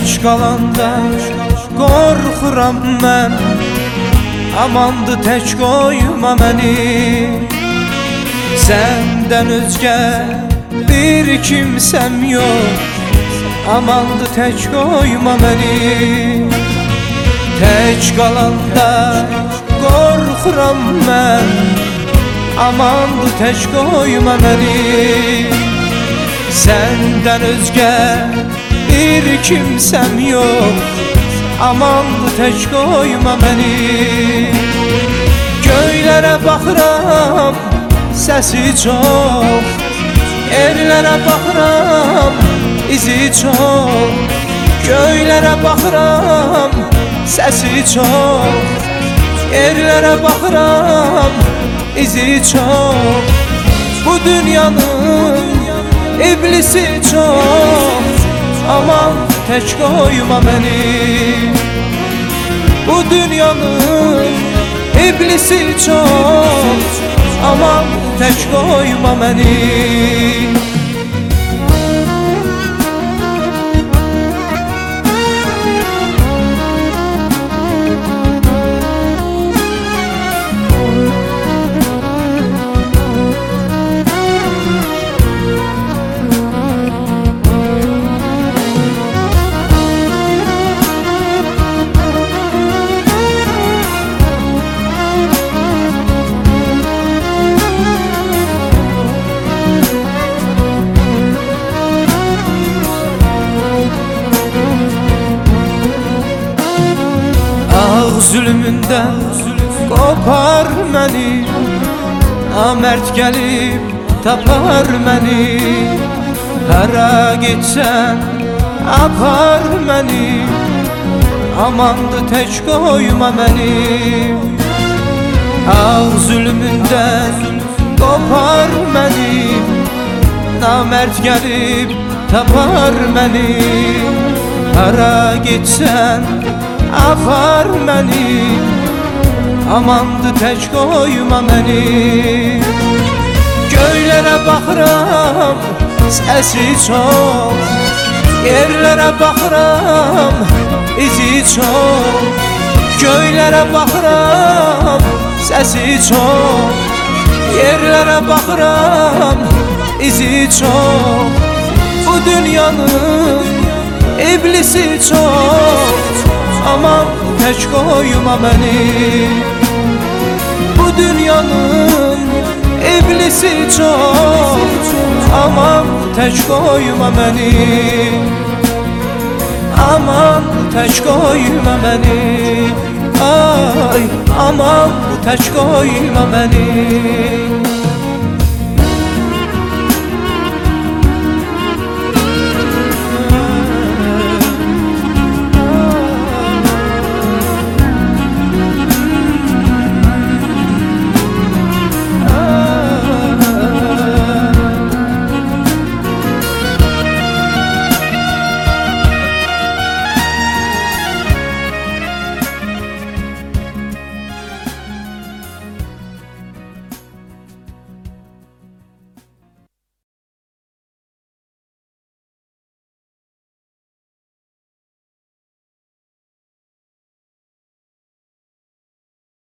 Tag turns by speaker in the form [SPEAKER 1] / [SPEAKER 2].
[SPEAKER 1] Tək qalanda qorxuram mən, amandı tək qoyma məni. Səndən özgə bir kimsəm yox, amandı tək qoyma məni. Tək qalanda qorxuram mən, amandı tək qoyma məni. Səndən özgə bir kimsəm yox, amandı tək qoyma məni. Göylərə baxıram, səsi çox, yerlərə baxıram, izi çox. Göylərə baxıram, səsi çox, yerlərə baxıram, izi çox. Bu dünyanın iblisi çox, aman tək qoyma məni. Bu dünyanın iblisi çox, aman tək qoyma məni. Zülmündən qopar məni, namərd gəlib tapar məni. Hara getsən apar məni, amandı tək qoyma məni. Ağ zülmündən qopar məni, namərd gəlib tapar məni. Hara getsən apar məni, amandı tək qoyma məni. Göylərə baxıram, səsi çox, yerlərə baxıram, izi çox. Göylərə baxıram, səsi çox, yerlərə baxıram, izi çox. Bu dünyanın iblisi çox, aman tək qoyma məni. Bu dünyanın iblisi çox, aman tək qoyma məni. Aman tək qoyma məni. Ay, aman tək qoyma məni.